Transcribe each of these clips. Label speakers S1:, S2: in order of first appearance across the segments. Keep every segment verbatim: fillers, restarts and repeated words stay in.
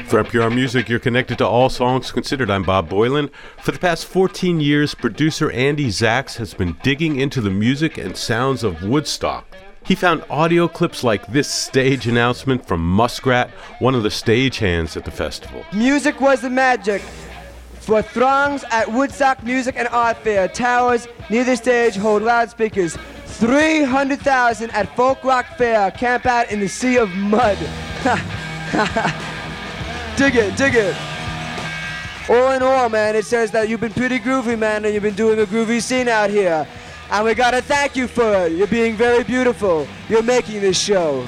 S1: For N P R Music, you're connected to All Songs Considered. I'm Bob Boylan. For the past fourteen years, producer Andy Zax has been digging into the music and sounds of Woodstock. He found audio clips like this stage announcement from Muskrat, one of the stagehands at the festival.
S2: Music was the magic. For throngs at Woodstock Music and Art Fair, towers near the stage hold loudspeakers. three hundred thousand at Folk Rock Fair camp out in the sea of mud. Dig it, dig it. All in all, man, it says that you've been pretty groovy, man, and you've been doing a groovy scene out here. And we gotta thank you for it. You're being very beautiful. You're making this show.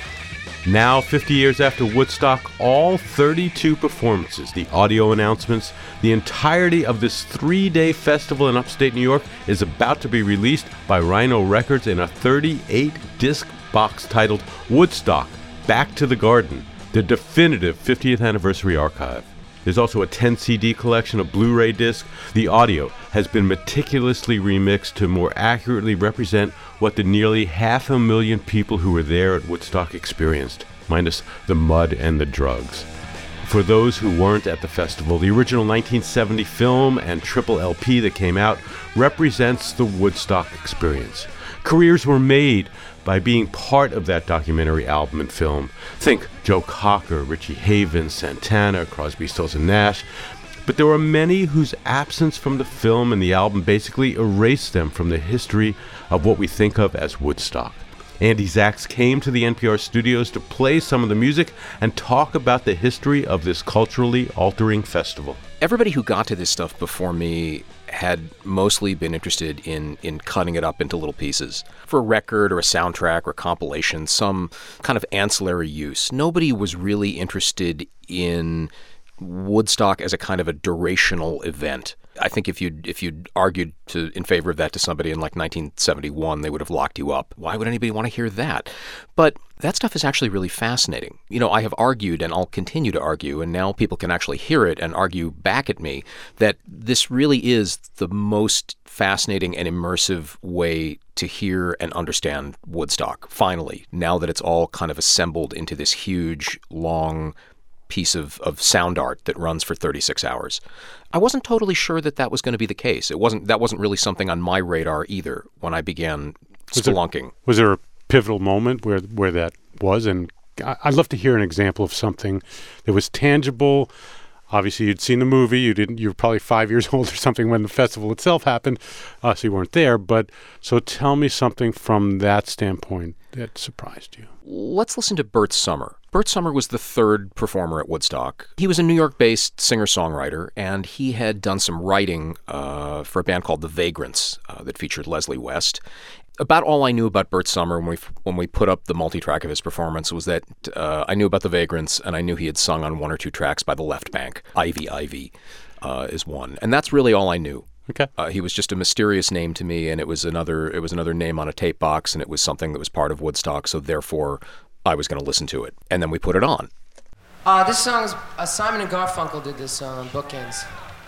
S1: Now, fifty years after Woodstock, all thirty-two performances, the audio announcements, the entirety of this three-day festival in upstate New York is about to be released by Rhino Records in a thirty-eight disc box titled Woodstock, Back to the Garden, the definitive fiftieth anniversary archive. There's also a ten C D collection of Blu-ray discs. The audio has been meticulously remixed to more accurately represent what the nearly half a million people who were there at Woodstock experienced, minus the mud and the drugs. For those who weren't at the festival, the original nineteen seventy film and triple L P that came out represents the Woodstock experience. Careers were made by being part of that documentary album and film. Think Joe Cocker, Richie Havens, Santana, Crosby, Stills and Nash. But there were many whose absence from the film and the album basically erased them from the history of what we think of as Woodstock. Andy Zax came to the N P R studios to play some of the music and talk about the history of this culturally altering festival.
S3: Everybody who got to this stuff before me had mostly been interested in in cutting it up into little pieces for a record or a soundtrack or a compilation, some kind of ancillary use. Nobody was really interested in Woodstock as a kind of a durational event. I think if you'd, if you'd argued to, in favor of that to somebody in like nineteen seventy-one, they would have locked you up. Why would anybody want to hear that? But that stuff is actually really fascinating. You know, I have argued, and I'll continue to argue, and now people can actually hear it and argue back at me, that this really is the most fascinating and immersive way to hear and understand Woodstock, finally, now that it's all kind of assembled into this huge, long piece of, of sound art that runs for thirty-six hours. I wasn't totally sure that that was going to be the case. It wasn't. That wasn't really something on my radar either when I began spelunking.
S4: Was there, was there a pivotal moment where where that was? And I'd love to hear an example of something that was tangible. Obviously, you'd seen the movie. You didn't. You were probably five years old or something when the festival itself happened, uh, so you weren't there. But so tell me something from that standpoint that surprised you.
S3: Let's listen to Bert Summer. Bert Summer was the third performer at Woodstock. He was a New York-based singer-songwriter, and he had done some writing uh, for a band called The Vagrants uh, that featured Leslie West. About all I knew about Bert Summer when we when we put up the multi-track of his performance was that uh, I knew about The Vagrants, and I knew he had sung on one or two tracks by the Left Bank. Ivy Ivy uh, is one, and that's really all I knew.
S4: Okay.
S3: Uh, he was just a mysterious name to me, and it was another it was another name on a tape box, and it was something that was part of Woodstock, so therefore I was going to listen to it. And then we put it on.
S5: Uh, this song is, uh, Simon and Garfunkel did this song on Bookends.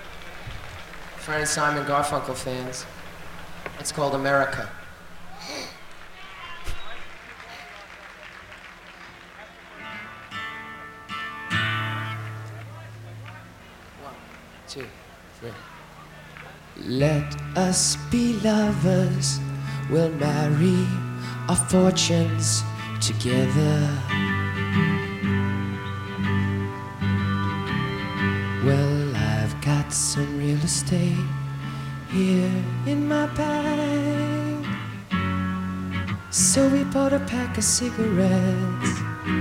S5: For any Simon Garfunkel fans, it's called America. One, two, three. Let us be lovers, we'll marry our fortunes together. Well, I've got some real estate here in my bag, so we bought a pack of cigarettes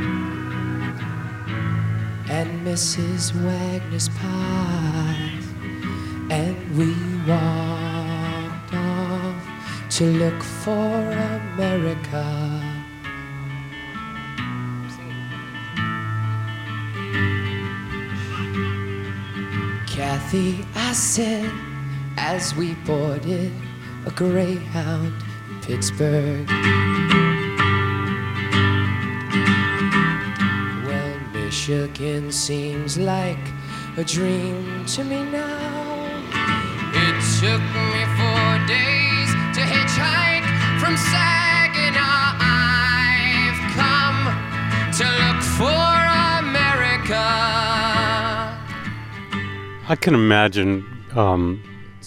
S5: and Missus Wagner's pies, and we walked off to look for America. Kathy, I said, as we boarded a Greyhound in Pittsburgh. Well, Michigan seems like a dream to me now. It took me four days to hitchhike from Saginaw. I've come to look for America.
S4: I can imagine um,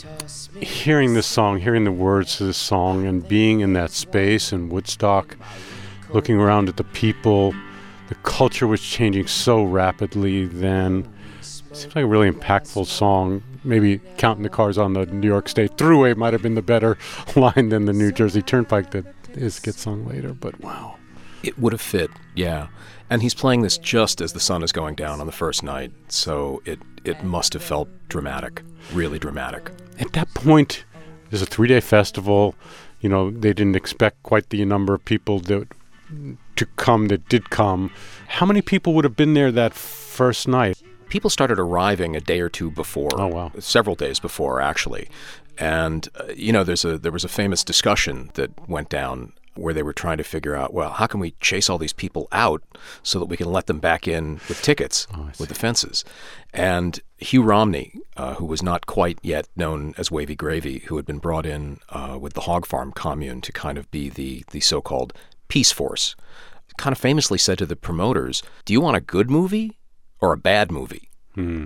S4: hearing this song, hearing the words to this song, and being in that space in Woodstock, looking around at the people. The culture was changing so rapidly then. It seems like a really impactful song. Maybe Counting the Cars on the New York State Thruway might have been the better line than the New Jersey Turnpike that is gets sung later, but wow.
S3: It would have fit, yeah. And he's playing this just as the sun is going down on the first night, so it, it must have felt dramatic, really dramatic.
S4: At that point, there's a three-day festival. You know, they didn't expect quite the number of people that to come that did come. How many people would have been there that first night?
S3: People started arriving a day or two before.
S4: Oh, wow.
S3: Several days before, actually. And, uh, you know, there's a there was a famous discussion that went down where they were trying to figure out, well, how can we chase all these people out so that we can let them back in with tickets,
S4: oh,
S3: with the fences? And Hugh Romney, uh, who was not quite yet known as Wavy Gravy, who had been brought in uh, with the Hog Farm commune to kind of be the, the so-called peace force, kind of famously said to the promoters, do you want a good movie or a bad movie?
S4: Hmm.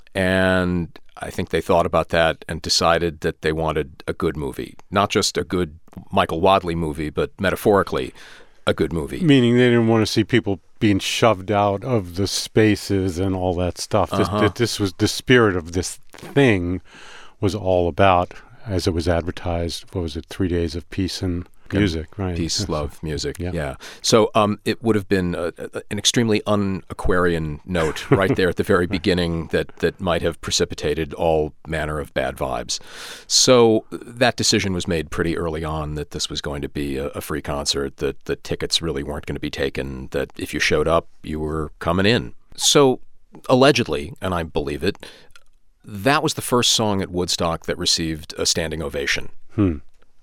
S3: And I think they thought about that and decided that they wanted a good movie. Not just a good Michael Wadley movie, but metaphorically, a good movie.
S4: Meaning they didn't want to see people being shoved out of the spaces and all that stuff.
S3: Uh-huh.
S4: This, this was the spirit of this thing was all about, as it was advertised, what was it, three days of peace and music, right?
S3: Peace,
S4: That's,
S3: love, music,
S4: yeah.
S3: yeah. So um, it would have been a, a, an extremely un-Aquarian note right there at the very beginning that, that might have precipitated all manner of bad vibes. So that decision was made pretty early on that this was going to be a, a free concert, that the tickets really weren't going to be taken, that if you showed up, you were coming in. So allegedly, and I believe it, that was the first song at Woodstock that received a standing ovation.
S4: Hmm.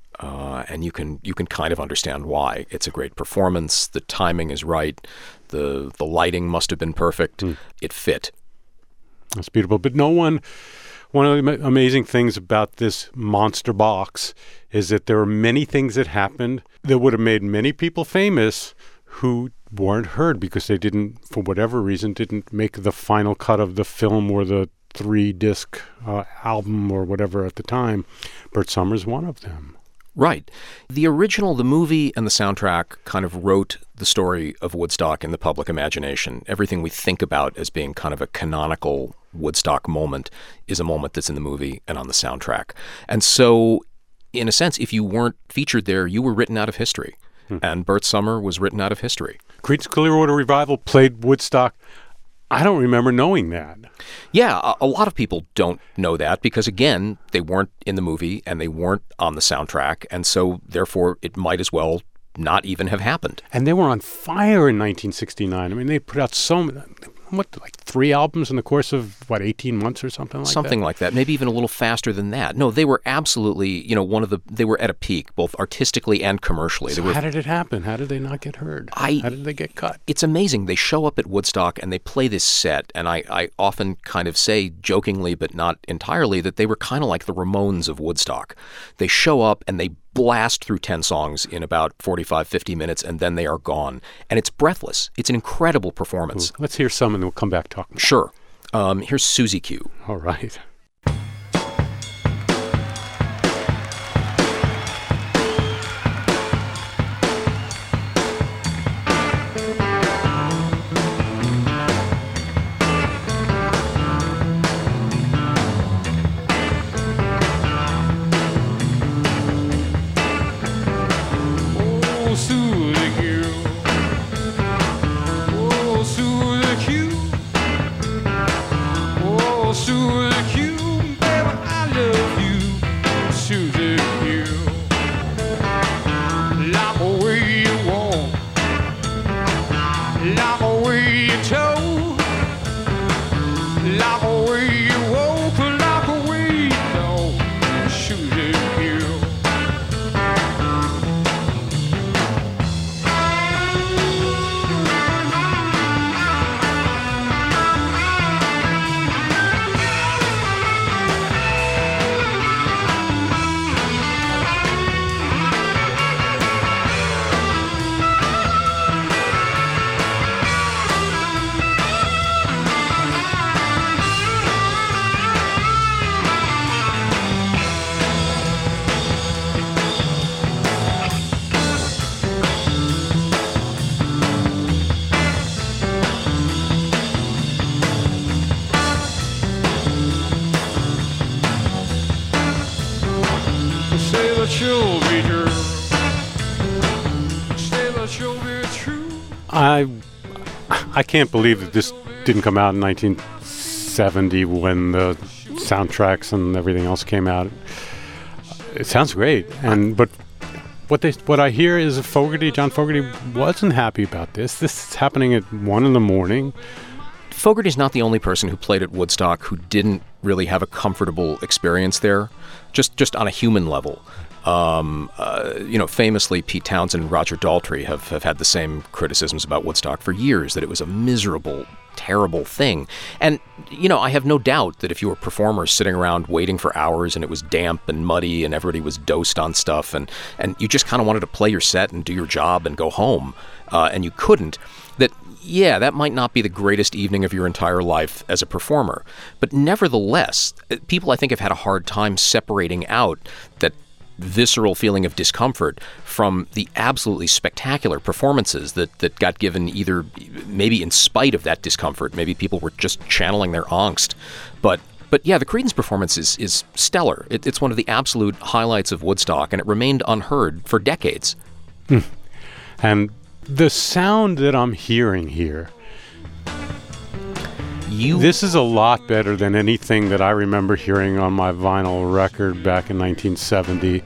S3: Uh, and you can you can kind of understand why. It's a great performance. The timing is right. The the lighting must have been perfect. Mm. It fit.
S4: That's beautiful. But no one, one of the amazing things about this monster box is that there are many things that happened that would have made many people famous who weren't heard because they didn't, for whatever reason, didn't make the final cut of the film or the three-disc uh, album or whatever at the time. Bert Summers one of them.
S3: Right. The original, the movie and the soundtrack kind of wrote the story of Woodstock in the public imagination. Everything we think about as being kind of a canonical Woodstock moment is a moment that's in the movie and on the soundtrack. And so, in a sense, if you weren't featured there, you were written out of history. Hmm. And Bert Summer was written out of history.
S4: Creedence Clearwater Revival played Woodstock. I don't remember knowing that.
S3: Yeah, a, a lot of people don't know that because, again, they weren't in the movie and they weren't on the soundtrack. And so, therefore, it might as well not even have happened.
S4: And they were on fire in nineteen sixty-nine. I mean, they put out so many, what, like three albums in the course of, what, eighteen months or something like
S3: something that? Something like that. Maybe even a little faster than that. No, they were absolutely, you know, one of the, they were at a peak, both artistically and commercially.
S4: So
S3: they were,
S4: how did it happen? How did they not get heard?
S3: I,
S4: how did they get cut?
S3: It's amazing. They show up at Woodstock and they play this set, and I, I often kind of say jokingly, but not entirely, that they were kind of like the Ramones of Woodstock. They show up and they blast through ten songs in about forty-five, fifty minutes, and then they are gone. And it's breathless. It's an incredible performance.
S4: Ooh, let's hear some and then we'll come back talking.
S3: Sure. Um, here's Susie Q.
S4: All right.
S5: Sue the Q.
S4: I I can't believe that this didn't come out in nineteen seventy when the soundtracks and everything else came out. It sounds great, and but what they what I hear is that Fogerty, John Fogerty, wasn't happy about this. This is happening at one in the morning.
S3: Fogerty's not the only person who played at Woodstock who didn't really have a comfortable experience there, just just on a human level. Um, uh, you know, famously, Pete Townsend and Roger Daltrey have, have had the same criticisms about Woodstock for years, that it was a miserable, terrible thing. And, you know, I have no doubt that if you were performers sitting around waiting for hours and it was damp and muddy and everybody was dosed on stuff and, and you just kind of wanted to play your set and do your job and go home, uh, and you couldn't, that yeah, that might not be the greatest evening of your entire life as a performer. But nevertheless, people I think have had a hard time separating out that visceral feeling of discomfort from the absolutely spectacular performances that, that got given, either maybe in spite of that discomfort. Maybe people were just channeling their angst. But But yeah, the Creedence performance is, is stellar. It, it's one of the absolute highlights of Woodstock, and it remained unheard for decades.
S4: Hmm. And the sound that I'm hearing here,
S3: you
S4: this is a lot better than anything that I remember hearing on my vinyl record back in nineteen seventy.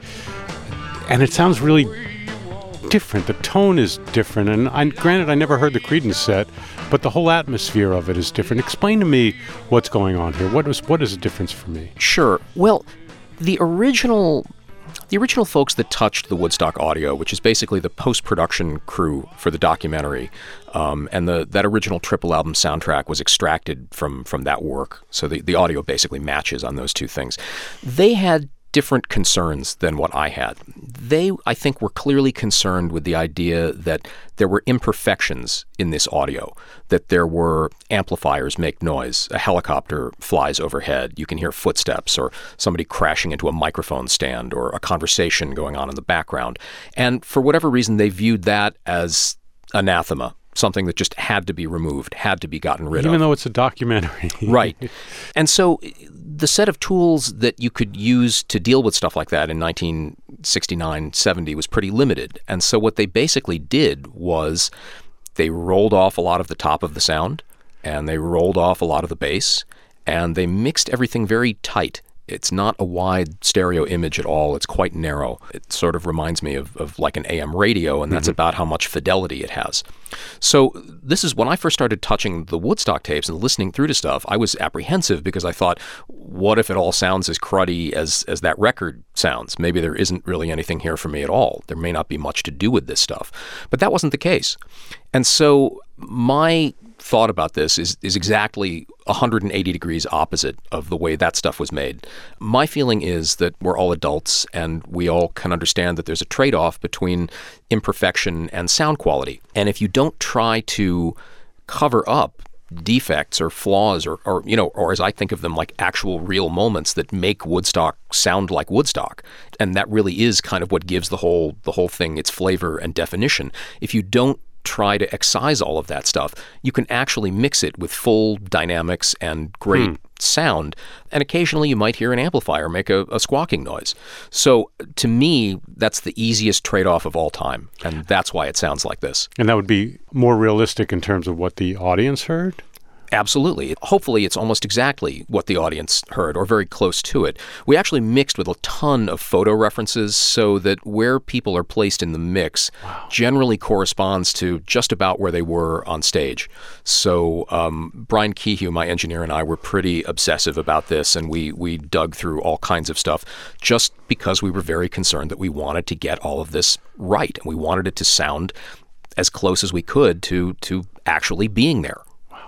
S4: And it sounds really different. The tone is different. And I, granted, I never heard the Creedence set, but the whole atmosphere of it is different. Explain to me what's going on here. What was what is the difference for me?
S3: Sure. Well, the original the original folks that touched the Woodstock audio, which is basically the post-production crew for the documentary, um, and the that original triple album soundtrack was extracted from from that work. So the, the audio basically matches on those two things. They had different concerns than what I had. They, I think, were clearly concerned with the idea that there were imperfections in this audio, that there were amplifiers make noise, a helicopter flies overhead, you can hear footsteps or somebody crashing into a microphone stand or a conversation going on in the background. And for whatever reason, they viewed that as anathema, something that just had to be removed, had to be gotten rid
S4: Even
S3: of.
S4: Even though it's a documentary.
S3: Right. And so the set of tools that you could use to deal with stuff like that in nineteen sixty-nine seventy was pretty limited. And so what they basically did was they rolled off a lot of the top of the sound, and they rolled off a lot of the bass, and they mixed everything very tight. It's not a wide stereo image at all. It's quite narrow. It sort of reminds me of, of like an A M radio, and that's mm-hmm. about how much fidelity it has. So this is when I first started touching the Woodstock tapes and listening through to stuff, I was apprehensive because I thought, what if it all sounds as cruddy as, as that record sounds? Maybe there isn't really anything here for me at all. There may not be much to do with this stuff. But that wasn't the case. And so my thought about this is is exactly one hundred eighty degrees opposite of the way that stuff was made. My feeling is that we're all adults and we all can understand that there's a trade-off between imperfection and sound quality. And if you don't try to cover up defects or flaws or, or you know, or as I think of them, like actual real moments that make Woodstock sound like Woodstock, and that really is kind of what gives the whole the whole thing its flavor and definition. If you don't try to excise all of that stuff, you can actually mix it with full dynamics and great hmm. sound, and occasionally you might hear an amplifier make a, a squawking noise. So to me, that's the easiest trade-off of all time, and that's why it sounds like this.
S4: And that would be more realistic in terms of what the audience heard?
S3: Absolutely. Hopefully it's almost exactly what the audience heard, or very close to it. We actually mixed with a ton of photo references so that where people are placed in the mix wow. generally corresponds to just about where they were on stage. So um, Brian Kehew, my engineer, and I were pretty obsessive about this, and we, we dug through all kinds of stuff just because we were very concerned that we wanted to get all of this right, and we wanted it to sound as close as we could to, to actually being there.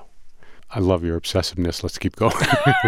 S4: I love your obsessiveness. Let's keep going.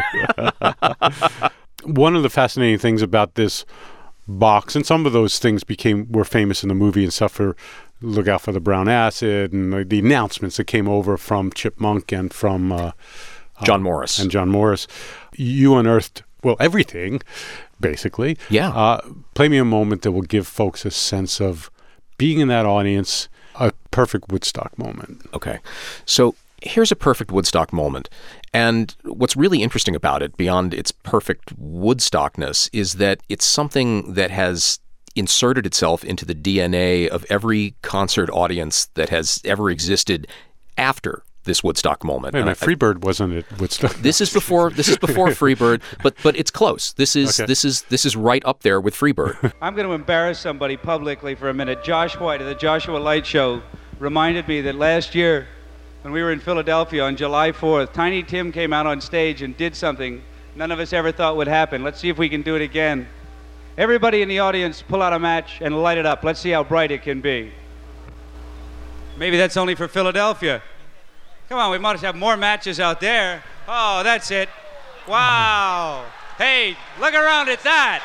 S4: One of the fascinating things about this box, and some of those things became were famous in the movie and stuff, for Look Out for the Brown Acid and the, the announcements that came over from Chip Monk and from uh,
S3: John
S4: uh,
S3: Morris.
S4: And John Morris. You unearthed, well, everything, basically.
S3: Yeah.
S4: Uh, play me a moment that will give folks a sense of being in that audience, a perfect Woodstock moment.
S3: Okay. So here's a perfect Woodstock moment. And what's really interesting about it, beyond its perfect Woodstockness, is that it's something that has inserted itself into the D N A of every concert audience that has ever existed after this Woodstock moment.
S4: Wait a minute, Freebird wasn't at Woodstock.
S3: This is before this is before Freebird, but but it's close. This is
S4: Okay.
S3: this is this is right up there with Freebird.
S6: I'm going to embarrass somebody publicly for a minute. Josh White of the Joshua Light Show reminded me that last year when we were in Philadelphia on July fourth, Tiny Tim came out on stage and did something none of us ever thought would happen. Let's see if we can do it again. Everybody in the audience pull out a match and light it up. Let's see how bright it can be. Maybe that's only for Philadelphia. Come on, we must have more matches out there. Oh, that's it. Wow. Hey, look around at that.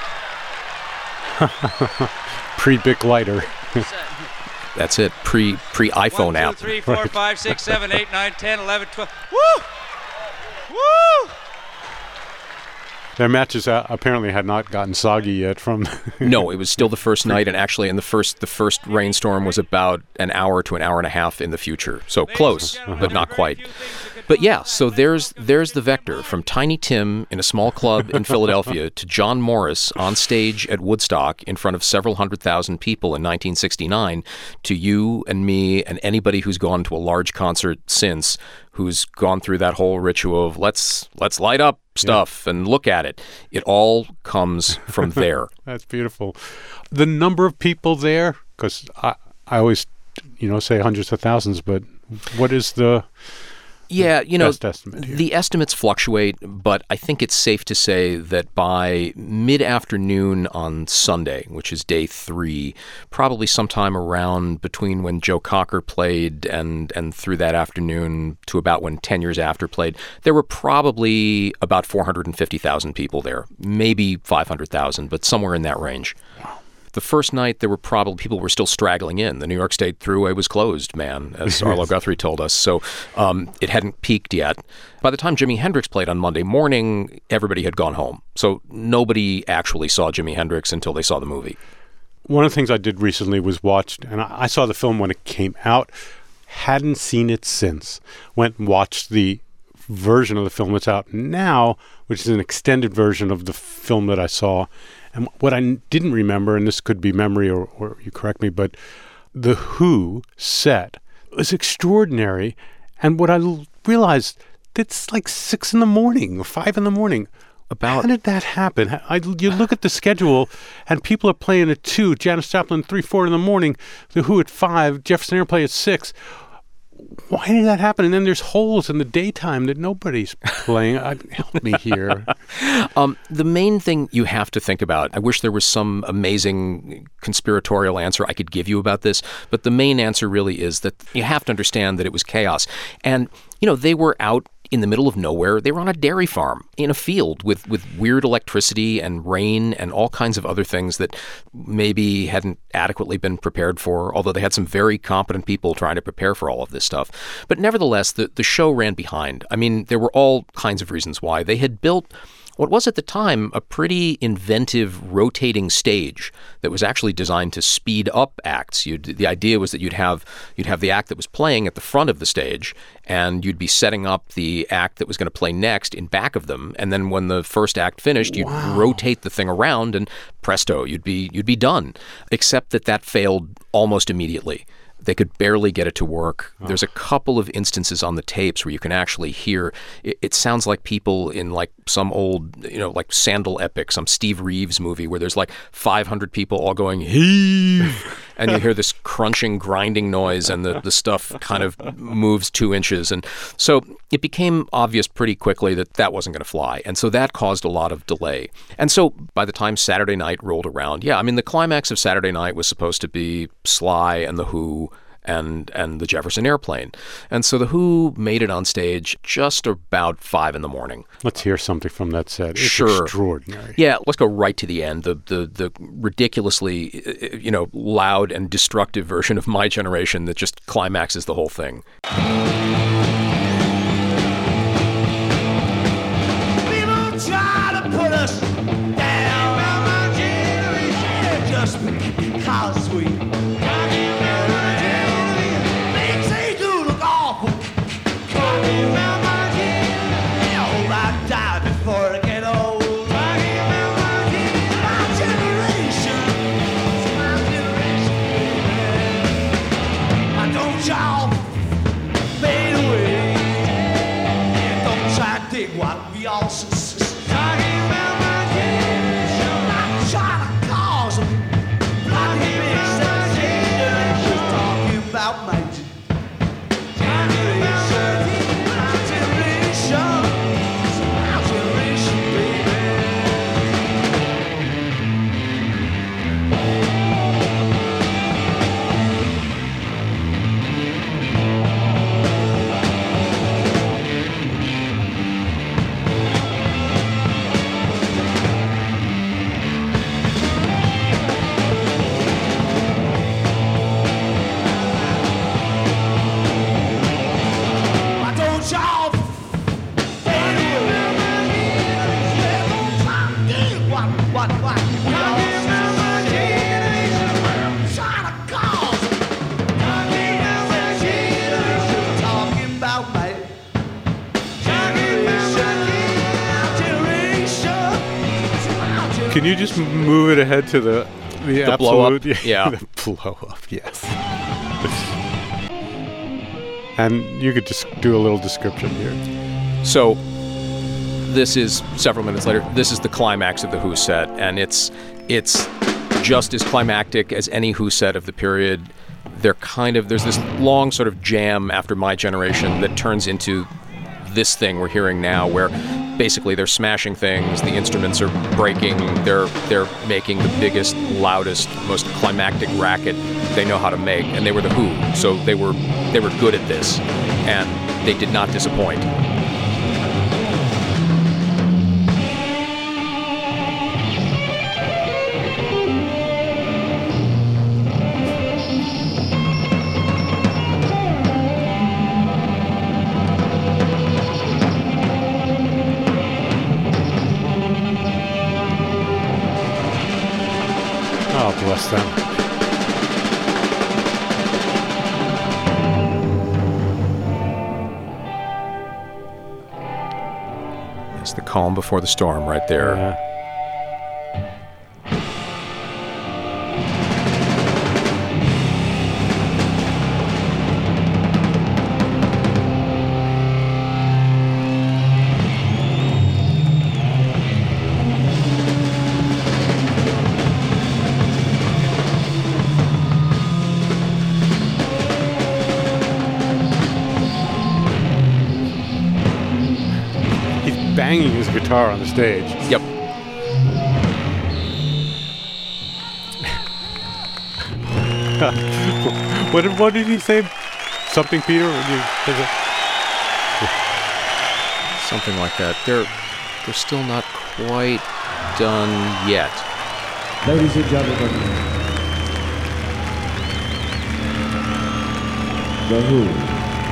S4: Pre-Bic Lighter.
S3: That's it. Pre pre iPhone
S6: One, two,
S3: app.
S6: three, four, five, six, seven, eight, nine, ten, eleven, twelve. Woo! Woo!
S4: Their matches uh, apparently had not gotten soggy yet from...
S3: No, it was still the first night, and actually, in the first the first rainstorm was about an hour to an hour and a half in the future. So close, but not quite. But yeah, so there's there's the vector from Tiny Tim in a small club in Philadelphia to John Morris on stage at Woodstock in front of several hundred thousand people in nineteen sixty-nine, to you and me and anybody who's gone to a large concert since, who's gone through that whole ritual of let's let's light up stuff yeah. and look at it. It all comes from there.
S4: That's beautiful. The number of people there, because I, I always, you know, say hundreds of thousands, but what is the...
S3: Yeah, you know,
S4: best estimate here?
S3: The estimates fluctuate, but I think it's safe to say that by mid-afternoon on Sunday, which is day three, probably sometime around between when Joe Cocker played and, and through that afternoon to about when ten Years After played, there were probably about four hundred fifty thousand people there, maybe five hundred thousand, but somewhere in that range. Wow. The first night, there were probably people were still straggling in. The New York State Thruway was closed, man, as Arlo Guthrie told us. So um, it hadn't peaked yet. By the time Jimi Hendrix played on Monday morning, everybody had gone home. So nobody actually saw Jimi Hendrix until they saw the movie.
S4: One of the things I did recently was watched, and I, I saw the film when it came out, hadn't seen it since. Went and watched the version of the film that's out now, which is an extended version of the film that I saw. And what I didn't remember, and this could be memory or, or you correct me, but the Who set was extraordinary. And what I l- realized, it's like six in the morning or five in the morning.
S3: About
S4: How did that happen? I, you look at the schedule, and people are playing at two, Janis Joplin three, four in the morning, the Who at five, Jefferson Airplane at six. Why did that happen? And then there's holes in the daytime that nobody's playing. I, help me here.
S3: Um, the main thing you have to think about, I wish there was some amazing conspiratorial answer I could give you about this, but the main answer really is that you have to understand that it was chaos. And, you know, they were out in the middle of nowhere. They were on a dairy farm in a field with, with weird electricity and rain and all kinds of other things that maybe hadn't adequately been prepared for, although they had some very competent people trying to prepare for all of this stuff. But nevertheless, the, the show ran behind. I mean, there were all kinds of reasons why. They had built what was at the time a pretty inventive rotating stage that was actually designed to speed up acts. You'd, the idea was that you'd have you'd have the act that was playing at the front of the stage, and you'd be setting up the act that was going to play next in back of them. And then when the first act finished, you'd wow. rotate the thing around, and presto, you'd be you'd be done. Except that that failed almost immediately. They could barely get it to work. Oh. There's a couple of instances on the tapes where you can actually hear, it, it sounds like people in like some old, you know, like Sandal epic, some Steve Reeves movie where there's like five hundred people all going, heave, and you hear this crunching, grinding noise, and the, the stuff kind of moves two inches. And so it became obvious pretty quickly that that wasn't going to fly. And so that caused a lot of delay. And so by the time Saturday night rolled around, yeah, I mean, the climax of Saturday night was supposed to be Sly and The Who and and the Jefferson Airplane. And so the Who made it on stage just about five in the morning.
S4: Let's hear something from that set. It's
S3: sure.
S4: extraordinary.
S3: Yeah, let's go right to the end. The the the ridiculously, you know, loud and destructive version of My Generation that just climaxes the whole thing.
S7: People try to put us down. My generation, just because we what we all s- s- s- talking about my generation. I'm trying to cause them. Not the big generation. Talking about my generation. My generation. My generation, baby. Why don't y'all what, what, what? We all trying to cause talking about my generation.
S4: Can you just move it ahead to the the,
S3: The blow up?
S4: absolute?
S3: Yeah.
S4: The blow up, yes. And you could just do a little description here.
S3: So this is several minutes later. This is the climax of the Who set, and it's it's just as climactic as any Who set of the period. They're kind of there's this long sort of jam after My Generation that turns into this thing we're hearing now, where basically they're smashing things, the instruments are breaking, they're they're making the biggest, loudest, most climactic racket they know how to make, and they were the Who, so they were they were good at this, and they did not disappoint.
S4: Oh, bless them.
S3: It's the calm before the storm right there.
S4: Yeah. He's banging his guitar on the stage.
S3: Yep.
S4: What did, what did he say? Something, Peter? What did you, is it-
S3: Something like that. They're they're still not quite done yet.
S8: Ladies and gentlemen, The Who.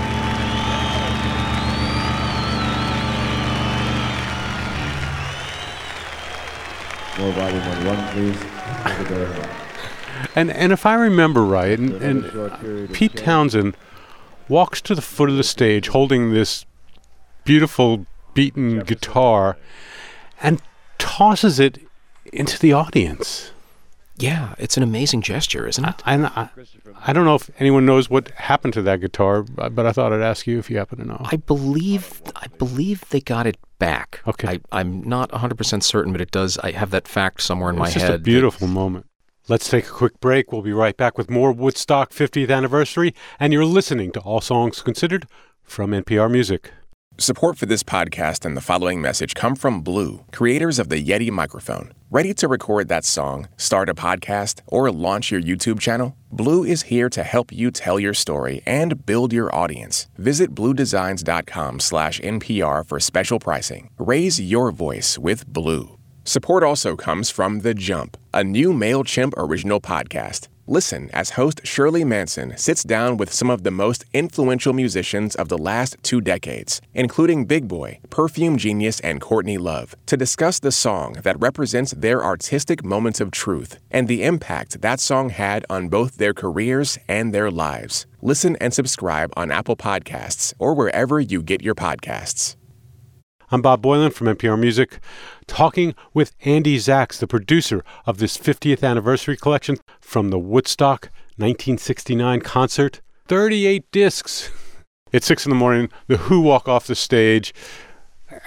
S8: More volume on one, please. Thank you very much.
S4: And and if I remember right, and,
S8: For another
S4: and
S8: short period of
S4: Pete
S8: change.
S4: Townsend walks to the foot of the stage holding this beautiful beaten guitar and tosses it into the audience.
S3: Yeah, it's an amazing gesture, isn't it?
S4: And I, I don't know if anyone knows what happened to that guitar, but but I thought I'd ask you if you happen to know.
S3: I believe I believe they got it back.
S4: Okay.
S3: I, I'm not one hundred percent certain, but it does. I have that fact somewhere in
S4: It's
S3: my
S4: just
S3: head.
S4: a beautiful moment. Let's take a quick break. We'll be right back with more Woodstock fiftieth Anniversary, and you're listening to All Songs Considered from N P R Music.
S9: Support for this podcast and the following message come from Blue, creators of the Yeti microphone. Ready to record that song, start a podcast, or launch your YouTube channel? Blue is here to help you tell your story and build your audience. Visit bluedesigns.com slash NPR for special pricing. Raise your voice with Blue. Support also comes from The Jump, a new MailChimp original podcast. Listen as host Shirley Manson sits down with some of the most influential musicians of the last two decades, including Big Boy, Perfume Genius, and Courtney Love, to discuss the song that represents their artistic moments of truth and the impact that song had on both their careers and their lives. Listen and subscribe on Apple Podcasts or wherever you get your podcasts.
S4: I'm Bob Boylan from N P R Music, talking with Andy Zaks, the producer of this fiftieth anniversary collection from the Woodstock nineteen sixty-nine concert. thirty-eight discs. It's six in the morning. The Who walk off the stage,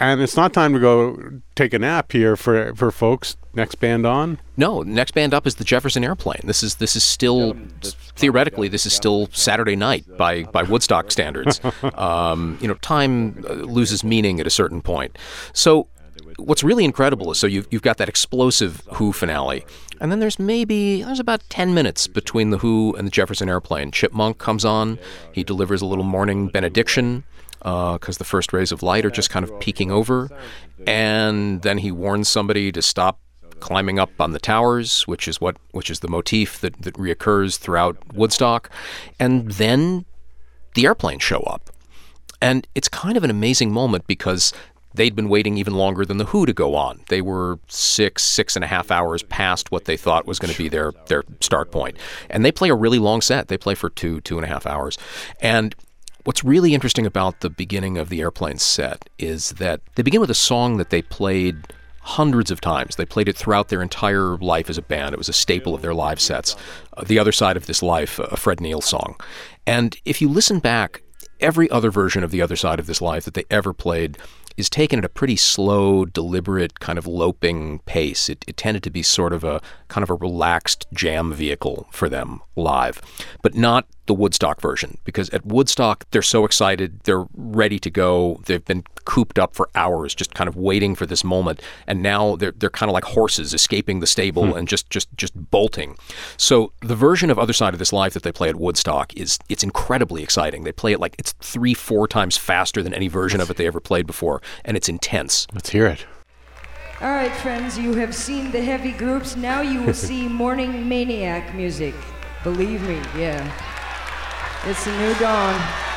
S4: And it's not time to go take a nap here for for folks. Next band on?
S3: No, next band up is the Jefferson Airplane. This is this is still theoretically this is still Saturday night by by Woodstock standards. um, you know, time uh, loses meaning at a certain point. So what's really incredible is so you've you've got that explosive Who finale, and then there's maybe there's about ten minutes between the Who and the Jefferson Airplane. Chip Monk comes on. He delivers a little morning benediction, because uh, the first rays of light are just kind of peeking over. And then he warns somebody to stop climbing up on the towers, which is what which is the motif that, that reoccurs throughout Woodstock. And then the Airplanes show up. And it's kind of an amazing moment because they'd been waiting even longer than the Who to go on. They were six, six and a half hours past what they thought was going to be their, their start point. And they play a really long set. They play for two, two and a half hours. And what's really interesting about the beginning of the Airplanes set is that they begin with a song that they played hundreds of times. They played it throughout their entire life as a band. It was a staple of their live sets. Uh, The Other Side of This Life, a Fred Neil song. And if you listen back, every other version of The Other Side of This Life that they ever played is taken at a pretty slow, deliberate, kind of loping pace. It, it tended to be sort of a kind of a relaxed jam vehicle for them live, but not the Woodstock version, because at Woodstock, they're so excited, they're ready to go, they've been cooped up for hours, just kind of waiting for this moment, and now they're they're kind of like horses escaping the stable hmm. and just, just, just bolting. So the version of Other Side of This Life that they play at Woodstock is it's incredibly exciting. They play it like it's three, four times faster than any version of it they ever played before, and it's intense.
S4: Let's hear it.
S10: All right, friends, you have seen the heavy groups. Now you will see morning maniac music. Believe me, yeah. It's a new dawn.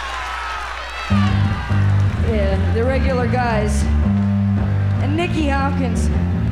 S10: Yeah, the regular guys. And Nicky Hopkins.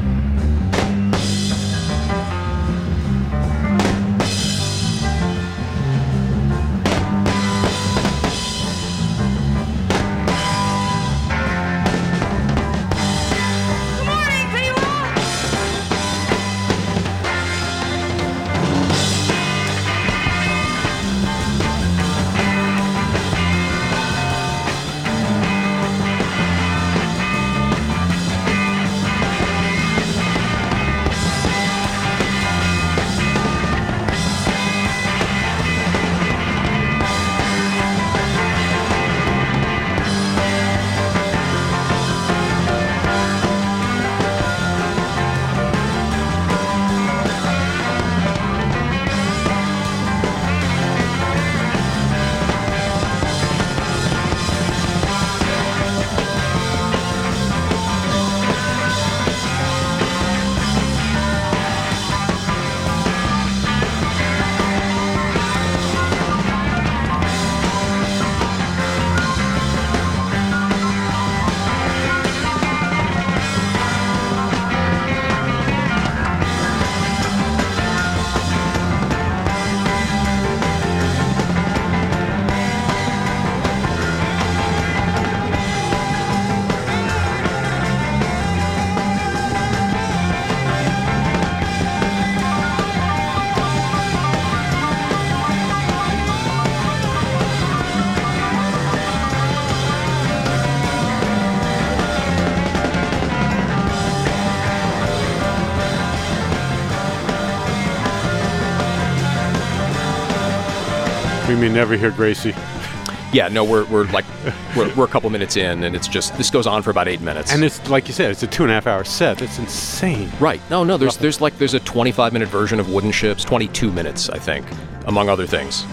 S4: We may never hear Gracie.
S3: Yeah, no, we're we're like we're, we're a couple minutes in, and it's just this goes on for about eight minutes.
S4: And it's like you said, it's a two and a half hour set. That's insane.
S3: Right? No, no. There's there's like there's a twenty-five minute version of Wooden Ships, twenty-two minutes, I think, among other things.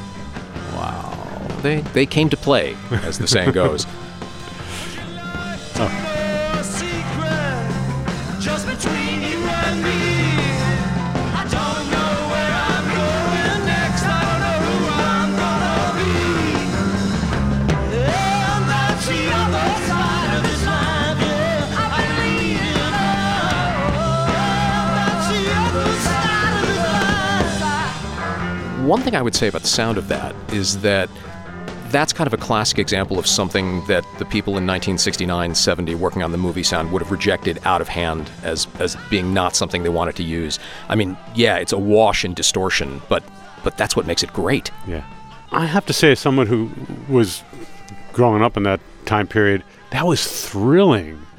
S3: Wow. They they came to play, as the saying goes.
S4: Oh.
S3: One thing I would say about the sound of that is that that's kind of a classic example of something that the people in nineteen sixty-nine seventy working on the movie sound would have rejected out of hand as as being not something they wanted to use. I mean, yeah, it's awash in distortion, but but that's what makes it great.
S4: Yeah. I have to say, as someone who was growing up in that time period, that was thrilling.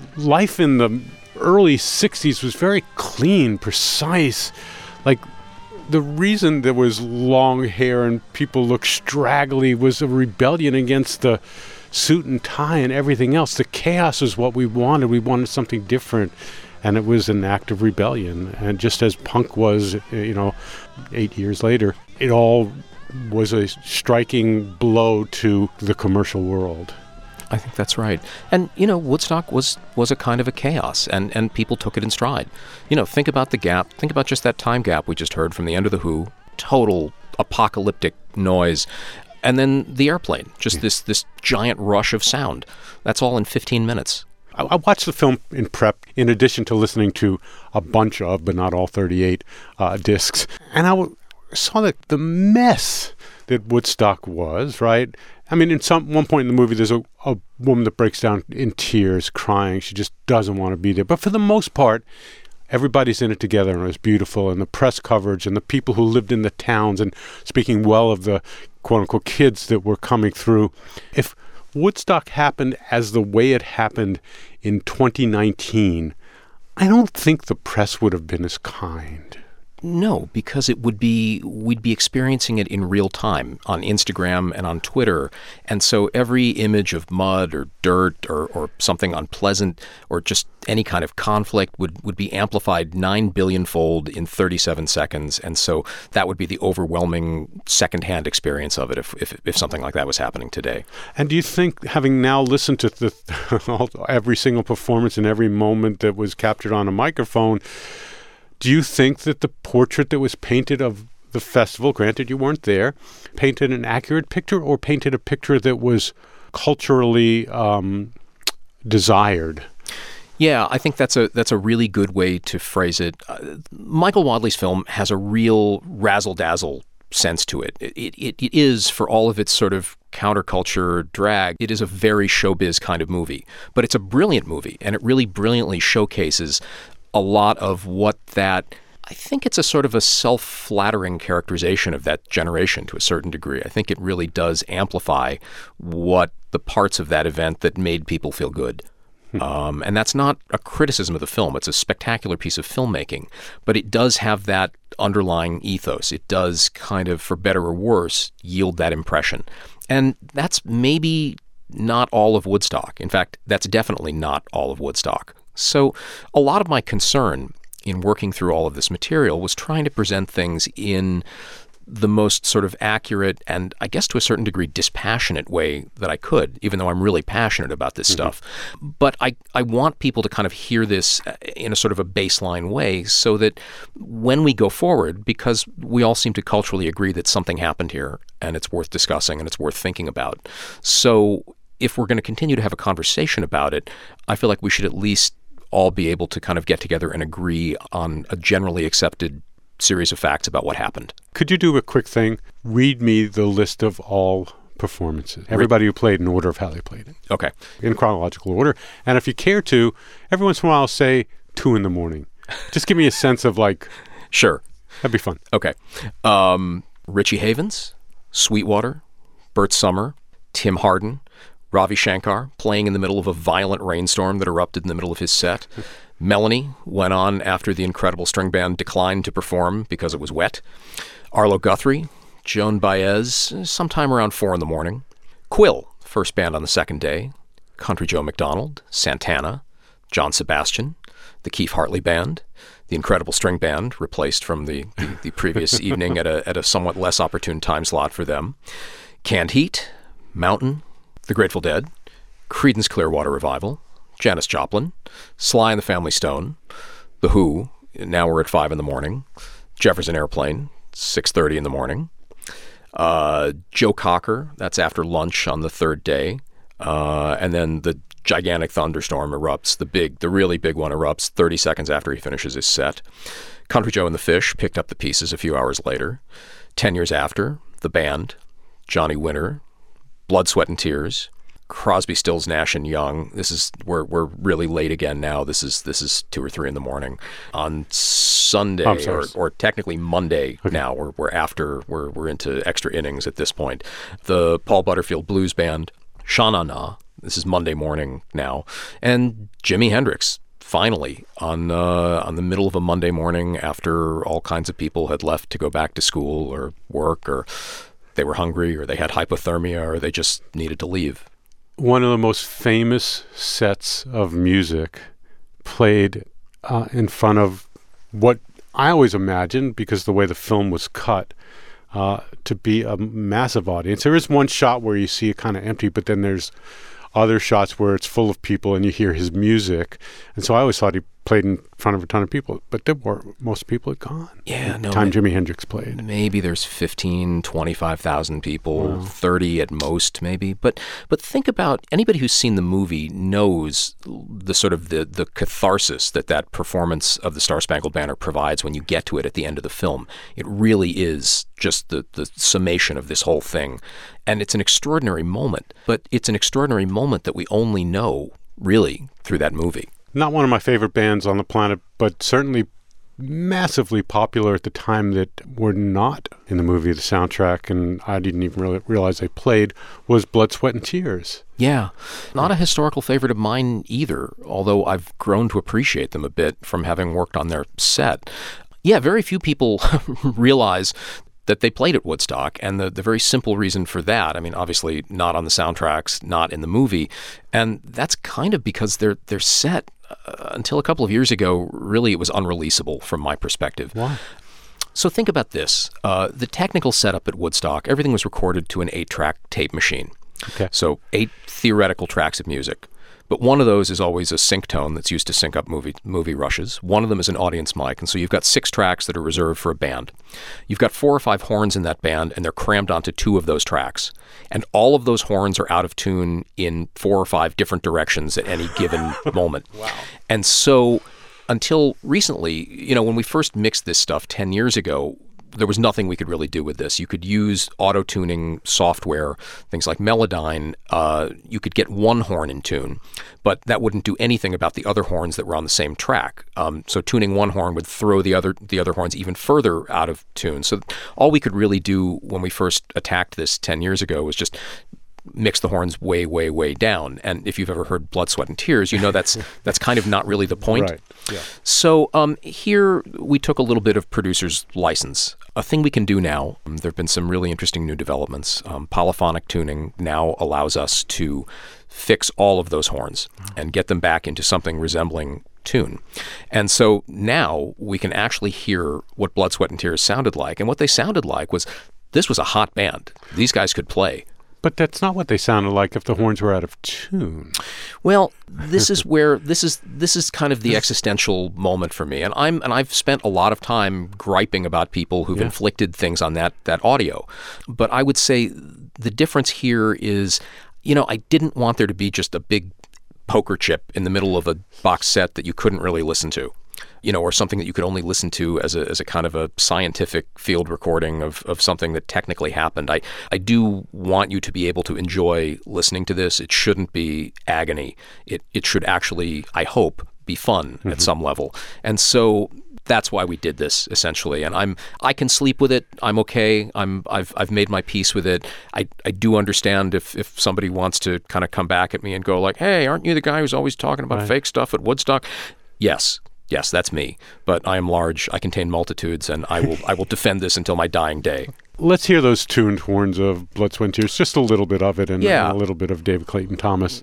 S4: life in the early sixties was very clean, precise. Like, the reason there was long hair and people looked straggly was a rebellion against the suit and tie and everything else. The chaos is what we wanted. We wanted something different, and it was an act of rebellion. And just as punk was, you know, eight years later, it all was a striking blow to the commercial world.
S3: I think that's right. And, you know, Woodstock was, was a kind of a chaos, and, and people took it in stride. You know, think about the gap. Think about just that time gap we just heard from the end of The Who. Total apocalyptic noise. And then the airplane, just yeah. this, this giant rush of sound. That's all in fifteen minutes.
S4: I, I watched the film in prep, in addition to listening to a bunch of, but not all thirty-eight, uh, discs. And I w- saw that the mess that Woodstock was, right? I mean, in some one point in the movie, there's a, a woman that breaks down in tears, crying. She just doesn't want to be there. But for the most part, everybody's in it together, and it was beautiful. And the press coverage and the people who lived in the towns and speaking well of the quote-unquote kids that were coming through. If Woodstock happened as the way it happened in twenty nineteen, I don't think the press would have been as kind.
S3: No, because it would be, we'd be experiencing it in real time on Instagram and on Twitter. And so every image of mud or dirt or, or something unpleasant or just any kind of conflict would, would be amplified nine billion fold in thirty-seven seconds. And so that would be the overwhelming secondhand experience of it if, if, if something like that was happening today.
S4: And do you think, having now listened to the, every single performance and every moment that was captured on a microphone, do you think that the portrait that was painted of the festival, granted you weren't there, painted an accurate picture or painted a picture that was culturally um, desired?
S3: Yeah, I think that's a that's a really good way to phrase it. Uh, Michael Wadley's film has a real razzle-dazzle sense to it. It, it. it is, for all of its sort of counterculture drag, it is a very showbiz kind of movie. But it's a brilliant movie, and it really brilliantly showcases a lot of what that, I think it's a sort of a self-flattering characterization of that generation to a certain degree. I think it really does amplify what the parts of that event that made people feel good. Um, and that's not a criticism of the film. It's a spectacular piece of filmmaking, but it does have that underlying ethos. It does kind of, for better or worse, yield that impression. And that's maybe not all of Woodstock. In fact, that's definitely not all of Woodstock. So a lot of my concern in working through all of this material was trying to present things in the most sort of accurate and, I guess to a certain degree, dispassionate way that I could, even though I'm really passionate about this mm-hmm. stuff. But I, I want people to kind of hear this in a sort of a baseline way so that when we go forward, because we all seem to culturally agree that something happened here and it's worth discussing and it's worth thinking about. So if we're going to continue to have a conversation about it, I feel like we should at least all be able to kind of get together and agree on a generally accepted series of facts about what happened.
S4: Could you do a quick thing? Read me the list of all performances. Everybody who played in order of how they played it.
S3: Okay.
S4: In chronological order. And if you care to, every once in a while say two in the morning. Just give me a sense of like...
S3: Sure.
S4: That'd be fun.
S3: Okay. Um, Richie Havens, Sweetwater, Bert Summer, Tim Hardin, Ravi Shankar playing in the middle of a violent rainstorm that erupted in the middle of his set. Melanie went on after the incredible string band declined to perform because it was wet. Arlo Guthrie, Joan Baez, sometime around four in the morning. Quill, first band on the second day. Country Joe McDonald, Santana, John Sebastian, the Keith Hartley Band, the incredible string band replaced from the, the, the previous evening at a, at a somewhat less opportune time slot for them. Canned Heat, Mountain, The Grateful Dead, Creedence Clearwater Revival, Janis Joplin, Sly and the Family Stone, The Who, now we're at five in the morning, Jefferson Airplane, six thirty in the morning, uh, Joe Cocker, that's after lunch on the third day, uh, and then the gigantic thunderstorm erupts, the big, the really big one erupts thirty seconds after he finishes his set. Country Joe and the Fish picked up the pieces a few hours later. Ten years after, the band, Johnny Winter, Blood, Sweat, and Tears, Crosby, Stills, Nash and Young. This is we're we're really late again now. This is this is two or three in the morning on Sunday, or, or technically Monday. Okay. Now we're we're after we're we're into extra innings at this point. The Paul Butterfield Blues Band, Sha Na Na, This is Monday morning now. And Jimi Hendrix, finally, on uh, on the middle of a Monday morning after all kinds of people had left to go back to school or work, or they were hungry, or they had hypothermia, or they just needed to leave.
S4: One of the most famous sets of music played uh, in front of what I always imagined, because the way the film was cut, uh, to be a massive audience. There is one shot where you see it kind of empty, but then there's other shots where it's full of people and you hear his music. And so I always thought he played in front of a ton of people, but there were, most people had gone.
S3: Yeah,
S4: the
S3: no.
S4: time
S3: ma-
S4: Jimi Hendrix played.
S3: Maybe there's fifteen, twenty-five thousand people,
S4: Wow.
S3: thirty at most, maybe. But but think about anybody who's seen the movie knows the sort of the, the catharsis that that performance of the Star Spangled Banner provides when you get to it at the end of the film. It really is just the, the summation of this whole thing. And it's an extraordinary moment, but it's an extraordinary moment that we only know, really, through that movie.
S4: Not one of my favorite bands on the planet, but certainly massively popular at the time that were not in the movie. The soundtrack, and I didn't even really realize they played, was Blood, Sweat, and Tears.
S3: Yeah. Not a historical favorite of mine either, although I've grown to appreciate them a bit from having worked on their set. Yeah, very few people realize that they played at Woodstock, and the, the very simple reason for that, I mean, obviously not on the soundtracks, not in the movie, and that's kind of because they're, they're set uh, until a couple of years ago, really it was unreleasable from my perspective.
S4: Why?
S3: So think about this. Uh, the technical setup at Woodstock, everything was recorded to an eight-track tape machine.
S4: Okay.
S3: So eight theoretical tracks of music. But one of those is always a sync tone that's used to sync up movie movie rushes. One of them is an audience mic. And so you've got six tracks that are reserved for a band. You've got four or five horns in that band, and they're crammed onto two of those tracks. And all of those horns are out of tune in four or five different directions at any given moment. Wow. And so until recently, you know, when we first mixed this stuff ten years ago, there was nothing we could really do with this. You could use auto-tuning software, things like Melodyne. Uh, you could get one horn in tune, but that wouldn't do anything about the other horns that were on the same track. Um, so tuning one horn would throw the other the other horns even further out of tune. So all we could really do when we first attacked this ten years ago was just mix the horns way, way, way down. And if you've ever heard Blood, Sweat, and Tears, you know that's that's kind of not really the point.
S4: Right. Yeah.
S3: So um, here we took a little bit of producer's license. A thing we can do now, um, there have been some really interesting new developments. Um, polyphonic tuning now allows us to fix all of those horns and get them back into something resembling tune. And so now we can actually hear what Blood, Sweat, and Tears sounded like. And what they sounded like was, this was a hot band. These guys could play.
S4: But that's not what they sounded like if the horns were out of tune.
S3: Well, this is where this is this is kind of the existential moment for me, and I'm and I've spent a lot of time griping about people who've
S4: Yeah.
S3: inflicted things on that that audio. But I would say the difference here is, you know, I didn't want there to be just a big poker chip in the middle of a box set that you couldn't really listen to. You know, or something that you could only listen to as a as a kind of a scientific field recording of, of something that technically happened. I, I do want you to be able to enjoy listening to this. It shouldn't be agony. It it should actually, I hope, be fun mm-hmm. at some level. And so that's why we did this essentially. And I'm I can sleep with it. I'm okay. I'm I've I've made my peace with it. I, I do understand if, if somebody wants to kind of come back at me and go like, hey, aren't you the guy who's always talking about
S4: Right.
S3: fake stuff at Woodstock? Yes. Yes, that's me. But I am large. I contain multitudes, and I will I will defend this until my dying day.
S4: Let's hear those tuned horns of Blood, Sweat, and Tears, just a little bit of it, and,
S3: Yeah.
S4: and a little bit of David Clayton Thomas.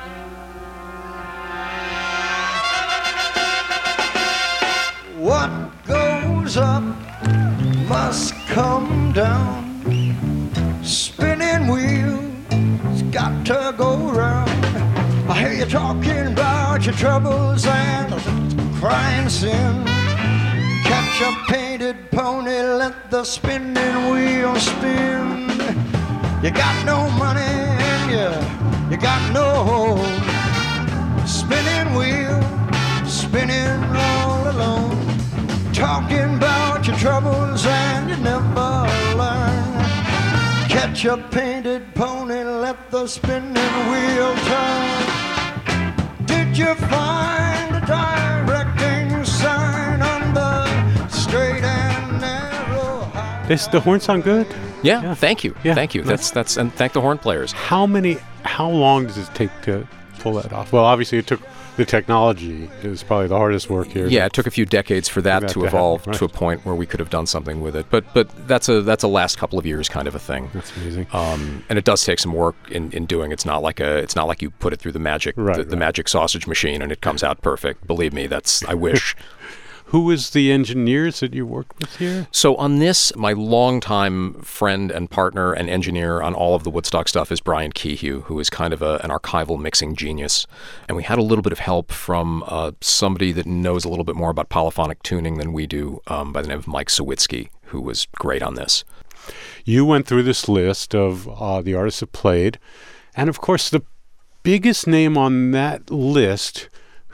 S7: What goes up must come down. Spinning wheels got to go round. I hear you talking about your troubles and crying sin. Catch a painted pony, let the spinning wheel spin. You got no money and you, you got no home. Spinning wheel, spinning all alone. Talking about your troubles and you never learn. Catch a painted pony, let the spinning wheel turn. Did you find a directing sign on the straight and narrow highway?
S4: This, the horns sound good.
S3: Yeah,
S4: Yeah.
S3: thank you.
S4: Yeah,
S3: Thank you.
S4: nice.
S3: That's that's and thank the horn players.
S4: How many how long does it take to pull that off? Well, obviously it took the technology is probably the hardest work here.
S3: Yeah, it took a few decades for that,
S4: that
S3: to
S4: to
S3: evolve
S4: happen, right.
S3: to a point where we could have done something with it. But but that's a that's a last couple of years kind of a thing.
S4: That's amazing.
S3: Um, and it does take some work in, in doing. It's not like a it's not like you put it through the magic
S4: Right,
S3: the, the
S4: right.
S3: magic sausage machine and it comes out perfect. Believe me, that's I wish.
S4: Who was the engineers that you worked with here?
S3: So on this, my longtime friend and partner and engineer on all of the Woodstock stuff is Brian Kehew, who is kind of a, an archival mixing genius. And we had a little bit of help from uh, somebody that knows a little bit more about polyphonic tuning than we do, um, by the name of Mike Sawitsky, who was great on this.
S4: You went through this list of uh, the artists that played, and of course the biggest name on that list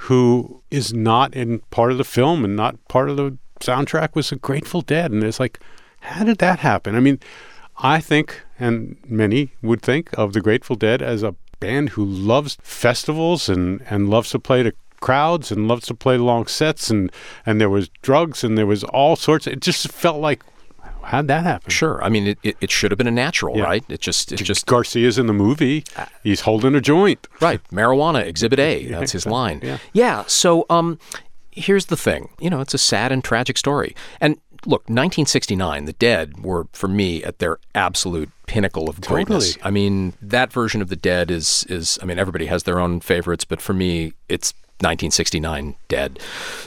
S4: who is not in part of the film and not part of the soundtrack was the Grateful Dead. And it's like, how did that happen? I mean, I think, and many would think, of the Grateful Dead as a band who loves festivals and, and loves to play to crowds and loves to play long sets, and, and there was drugs and there was all sorts. It just felt like, how'd that happen?
S3: Sure. I mean, it, it, it should have been a natural,
S4: Yeah.
S3: right? It just it just
S4: Garcia's in the movie. He's holding a joint.
S3: Right. Marijuana, Exhibit A. That's his line.
S4: Yeah.
S3: Yeah. So um, here's the thing. You know, it's a sad and tragic story. And look, nineteen sixty-nine, the Dead were, for me, at their absolute pinnacle of greatness.
S4: Totally.
S3: I mean, that version of the Dead is, is, I mean, everybody has their own favorites, but for me, it's nineteen sixty-nine Dead.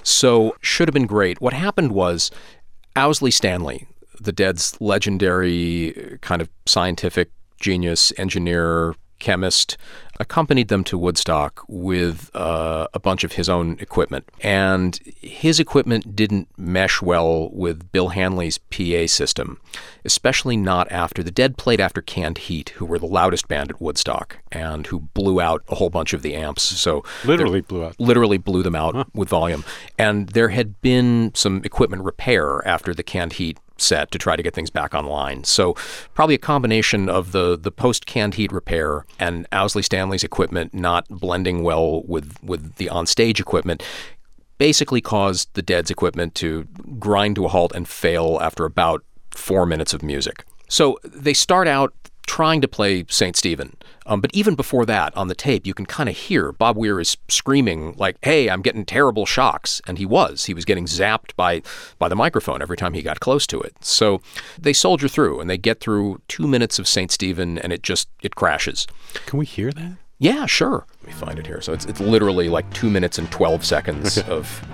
S3: So should have been great. What happened was Owsley Stanley, the Dead's legendary kind of scientific genius, engineer, chemist, accompanied them to Woodstock with uh, a bunch of his own equipment. And his equipment didn't mesh well with Bill Hanley's P A system, especially not after the Dead played after Canned Heat, who were the loudest band at Woodstock and who blew out a whole bunch of the amps. So
S4: Literally blew out.
S3: Literally blew them out huh. with volume. And there had been some equipment repair after the Canned Heat set to try to get things back online. So probably a combination of the the post-Canned Heat repair and Owsley Stanley's equipment not blending well with, with the on-stage equipment basically caused the Dead's equipment to grind to a halt and fail after about four minutes of music. So they start out trying to play Saint Stephen. Um, but even before that, on the tape, you can kind of hear Bob Weir is screaming like, hey, I'm getting terrible shocks. And he was. He was getting zapped by, by the microphone every time he got close to it. So they soldier through, and they get through two minutes of Saint Stephen, and it just, it crashes.
S4: Can we hear that?
S3: Yeah, sure. Let me find it here. So it's it's literally like two minutes and twelve seconds
S4: Okay.
S3: of...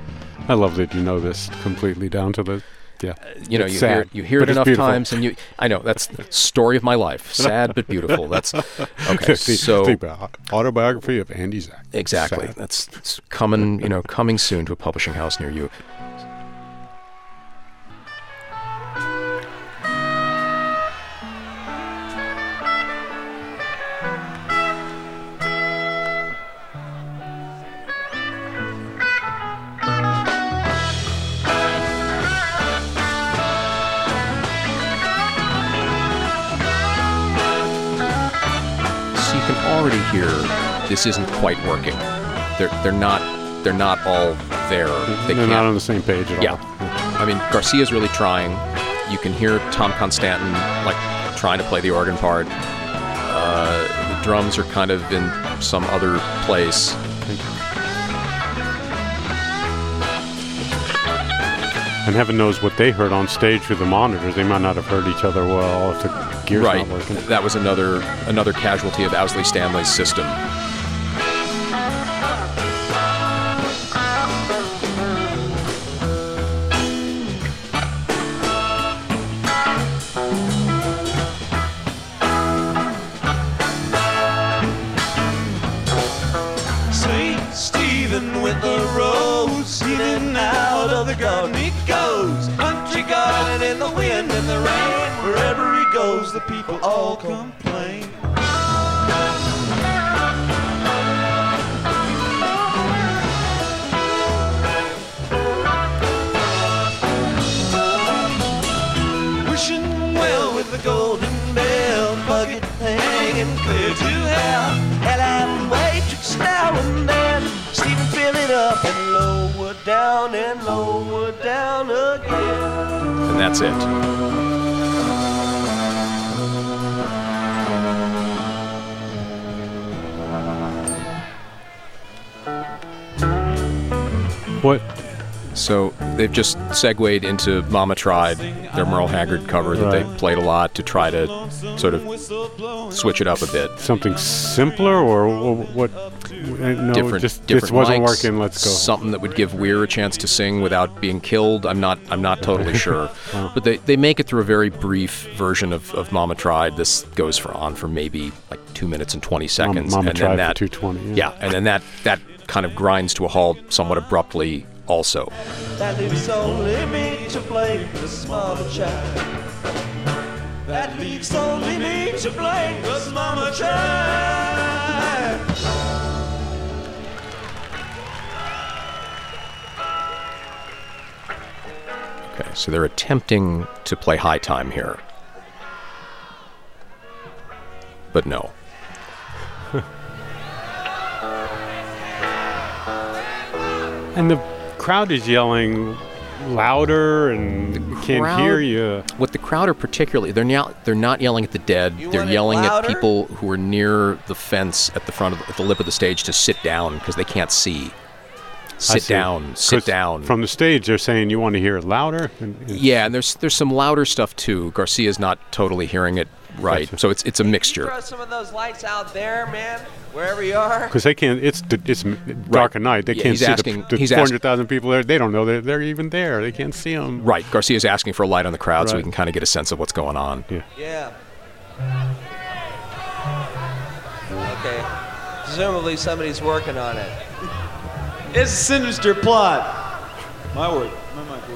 S4: I love that you know this completely down to the... Yeah.
S3: You know,
S4: It's
S3: you
S4: sad,
S3: hear you hear
S4: but
S3: it
S4: it's
S3: enough
S4: beautiful.
S3: times, and you. I know that's the story of my life. Sad but beautiful. That's okay.
S4: the,
S3: So
S4: the bi- autobiography of Andy Zach.
S3: exactly.
S4: Sad.
S3: That's it's coming. You know, coming soon to a publishing house near you. So you can already hear this isn't quite working. They're they're not they're not all there. They
S4: They're
S3: can't.
S4: not on the same page at
S3: Yeah.
S4: all.
S3: I mean, Garcia's really trying. You can hear Tom Constantin like trying to play the organ part. Uh, the drums are kind of in some other place.
S4: And heaven knows what they heard on stage through the monitors. They might not have heard each other well if the gear's
S3: Right.
S4: not working.
S3: That was another another casualty of Owsley Stanley's system.
S7: Saint Stephen with the rose, in and out of the garden he goes. Country garden in the wind and the rain, wherever he goes, the people all complain. Wishing well with the golden bell, bucket hanging clear to hell. Hell and waitress now and then, Stephen fill it up and lower down and lower down again.
S3: And that's it.
S4: What?
S3: So they've just segued into Mama Tried, their Merle Haggard cover that
S4: Right.
S3: they played a lot to try to sort of switch it up a bit.
S4: Something simpler, or wh- what? No,
S3: different,
S4: just
S3: different
S4: this wasn't
S3: mics,
S4: working. Let's go.
S3: Something that would give Weir a chance to sing without being killed. I'm not. I'm not totally sure.
S4: Wow.
S3: But they, they make it through a very brief version of, of Mama Tried. This goes for on for maybe like two minutes and twenty seconds.
S4: Mama
S3: and
S4: Tried
S3: then
S4: for
S3: that,
S4: two twenty. Yeah.
S3: yeah, and then that that kind of grinds to a halt somewhat abruptly. Also,
S7: That leaves only me to blame for this mama child. That leaves only me to blame for this mama child.
S3: okay, so they're attempting to play high time here, but no.
S4: And the crowd is yelling louder and can't
S3: crowd-
S4: hear you.
S3: What the crowd are particularly, they're not, they're not yelling at the dead.
S7: You
S3: they're
S7: want it
S3: yelling
S7: louder?
S3: at people who are near the fence at the front of the, at the lip of the stage to sit down because they can't see.
S4: I
S3: Sit
S4: see.
S3: down, sit
S4: 'Cause
S3: down.
S4: From the stage, they're saying you want to hear it louder. And, and
S3: yeah, and there's there's some louder stuff too. Garcia's not totally hearing it right,
S4: Gotcha.
S3: so it's it's a mixture.
S7: Throw some of those lights out there, man, wherever you are.
S4: Because they can't. It's d- it's m- dark at night. They
S3: Yeah,
S4: can't
S3: he's
S4: see
S3: asking-
S4: the, the
S3: he's
S4: four
S3: ask-
S4: hundred thousand people there. They don't know they're, they're even there. They can't see them.
S3: Right, Garcia's asking for a light on the crowd so we
S4: Right.
S3: can kind of get a sense of what's going on.
S4: Yeah.
S7: Yeah. Okay. Presumably somebody's working on it.
S11: It's a sinister plot. My word. My mic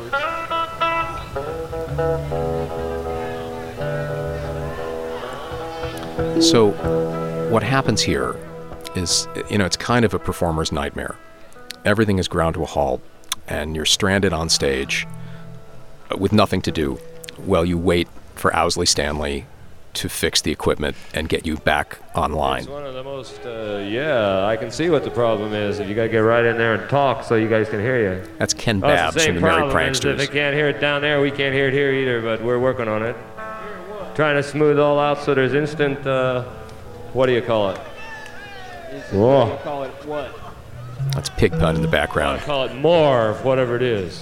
S11: words.
S3: So, what happens here is, you know, it's kind of a performer's nightmare. Everything is ground to a halt, and you're stranded on stage with nothing to do while you wait for Owsley Stanley to fix the equipment and get you back online.
S12: It's one of the most, uh, yeah, I can see what the problem is. If you got to get right in there and talk so you guys can hear you.
S3: That's Ken
S12: Well, it's
S3: Babbs
S12: the
S3: from
S12: same
S3: the Merry
S12: problem is if they
S3: Pranksters.
S12: can't hear it down there, we can't hear it here either, but we're working on it. Trying to smooth it all out so there's instant, uh, what do you call it? Whoa.
S11: Call it what?
S3: That's Pig Pun in the background.
S12: I call it more of whatever it is.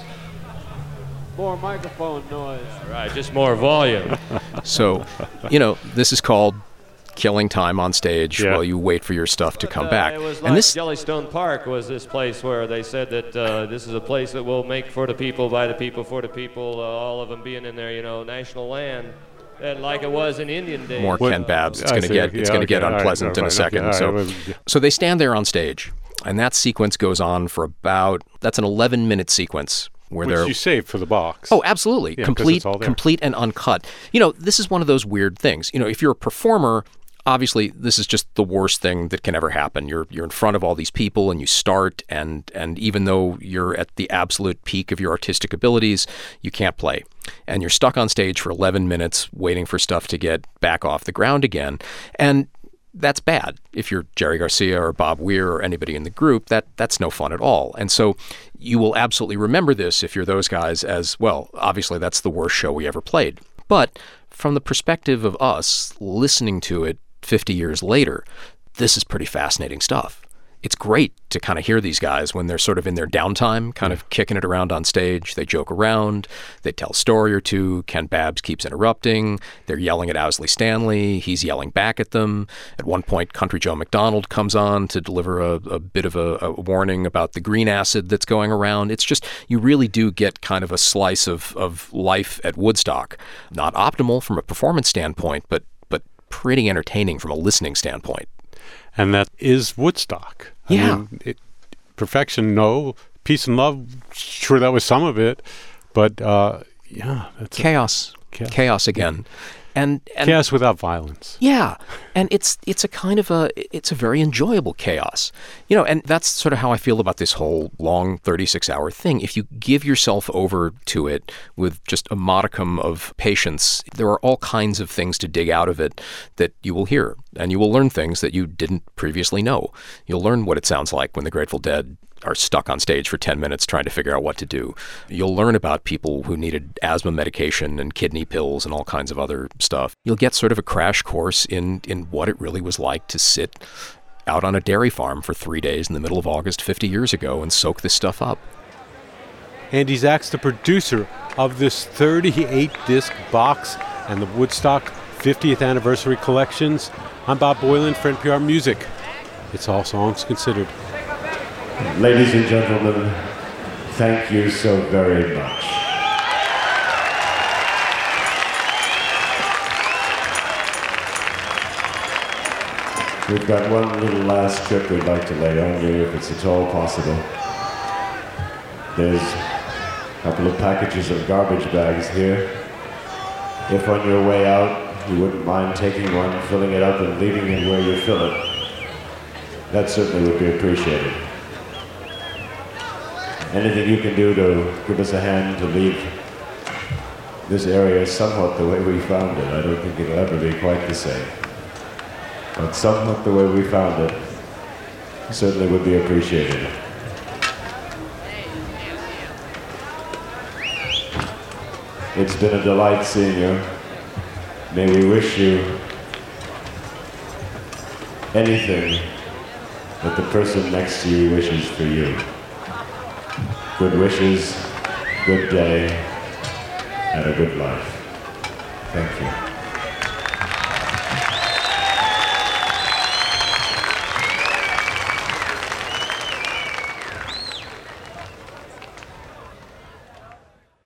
S11: More microphone noise.
S12: Right, just more volume.
S3: So, you know, this is called killing time on stage
S4: Yeah.
S3: while you wait for your stuff to come
S12: Uh,
S3: back.
S12: It was like
S3: And this
S12: Jellystone Park was this place where they said that uh, this is a place that we'll make for the people, by the people, for the people, uh, all of them being in there, you know, national land, and like it was in Indian days.
S3: more
S4: What-
S3: Ken Babbs. It's
S4: I
S3: going to
S4: see.
S3: get it's
S4: Yeah,
S3: going to get
S4: okay. All right,
S3: unpleasant
S4: all
S3: in a
S4: right,
S3: second.
S4: okay, all
S3: So,
S4: right, well, yeah.
S3: so they stand there on stage, and that sequence goes on for about that's an eleven minute sequence where
S4: Which
S3: they're
S4: you saved for the box.
S3: Oh, absolutely.
S4: Yeah, 'cause
S3: complete
S4: it's all there.
S3: complete and uncut. You know, this is one of those weird things. You know, if you're a performer, obviously this is just the worst thing that can ever happen. You're you're in front of all these people and you start and and even though you're at the absolute peak of your artistic abilities, you can't play. And you're stuck on stage for eleven minutes waiting for stuff to get back off the ground again. And that's bad. If you're Jerry Garcia or Bob Weir or anybody in the group, that that's no fun at all. And so you will absolutely remember this if you're those guys as, well, obviously that's the worst show we ever played. But from the perspective of us listening to it fifty years later, this is pretty fascinating stuff. It's great to kind of hear these guys when they're sort of in their downtime, kind of kicking it around on stage. They joke around. They tell a story or two. Ken Babbs keeps interrupting. They're yelling at Owsley Stanley. He's yelling back at them. At one point, Country Joe McDonald comes on to deliver a, a bit of a, a warning about the green acid that's going around. It's just, you really do get kind of a slice of, of life at Woodstock. Not optimal from a performance standpoint, but but pretty entertaining from a listening standpoint.
S4: And that is Woodstock. I
S3: Yeah.
S4: mean, it, perfection, no. Peace and love, sure, that was some of it. But, uh, yeah. That's
S3: Chaos.
S4: Chaos.
S3: Chaos again. And, and
S4: chaos without violence.
S3: Yeah, and it's it's a kind of a it's a very enjoyable chaos, you know, and that's sort of how I feel about this whole long thirty-six hour thing. If you give yourself over to it with just a modicum of patience, there are all kinds of things to dig out of it that you will hear, and you will learn things that you didn't previously know. You'll learn what it sounds like when the Grateful Dead are stuck on stage for ten minutes trying to figure out what to do. You'll learn about people who needed asthma medication and kidney pills and all kinds of other stuff. You'll get sort of a crash course in, in what it really was like to sit out on a dairy farm for three days in the middle of August fifty years ago and soak this stuff up.
S4: Andy Zach's the producer of this thirty-eight disc box and the Woodstock fiftieth Anniversary Collections. I'm Bob Boylan for N P R Music. It's All Songs Considered.
S8: Ladies and gentlemen, thank you so very much. We've got one little last trip we'd like to lay on you, if it's at all possible. There's a couple of packages of garbage bags here. If on your way out, you wouldn't mind taking one, filling it up, and leaving it where you fill it, that certainly would be appreciated. Anything you can do to give us a hand to leave this area somewhat the way we found it. I don't think it'll ever be quite the same. But somewhat the way we found it certainly would be appreciated. It's been a delight seeing you. May we wish you anything that the person next to you wishes for you. Good wishes, good day, and a good life. Thank you.